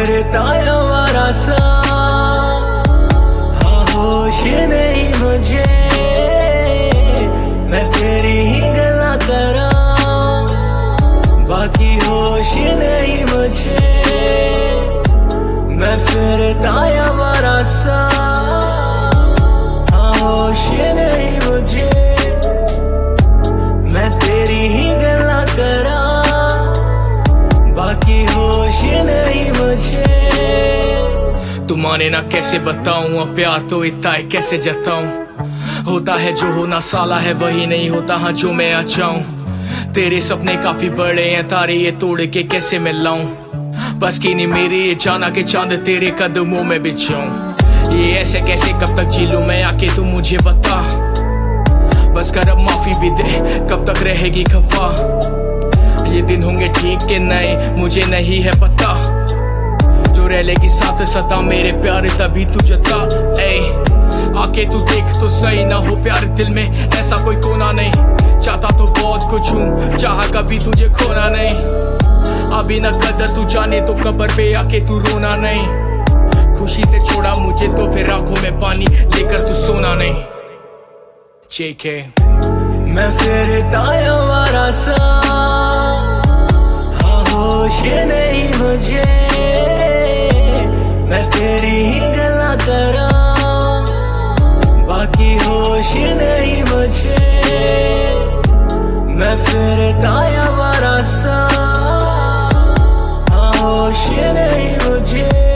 फिरता आवारा सा, हाँ होश नहीं मुझे, मैं तेरी ही गल्ला करा, बाकी होश नहीं मुझे। मैं फिरता आवारा सा, हाँ होश नहीं मुझे, मैं तेरी ही गल्ला करा, बाकी होश नहीं मुझे। तू माने ना कैसे बताऊं, अब प्यार तो इतना है कैसे जताऊं। होता है जो होना साला है, वही नहीं होता हाँ जो मैं चाहूं। तेरे सपने काफी बड़े हैं, तारे ये तोड़ के कैसे मैं लाऊं। बस की नहीं मेरी ये जाना के चांद तेरे कदमों में बिछाऊं। ये ऐसे कैसे कब तक जी लूं मैं, आके तू मुझे बता। बस कर अब माफी भी दे, कब तक रहेगी खफा। ये दिन होंगे ठीक के नए मुझे नहीं है पता, जो रह लेगी साथ सदा मेरे प्यार तभी तू जता। आके तू देख तो सही, ना हो प्यार दिल में ऐसा कोई कोना नहीं। चाहता तो बहुत कुछ हूँ, चाहा कभी तुझे खोना नहीं। अभी न कदर तू जाने तो कब्र पे आके तू रोना नहीं। खुशी से छोड़ा मुझे तो फिर आंखों में पानी लेकर तू सोना नहीं। JK मैं फिरता आवारा सा, हाँ होश नहीं मुझे, मैं तेरी ही गल्ला करा, बाकी होश नहीं मुझे। मैं फिरता आवारा सा, हाँ होश नहीं मुझे।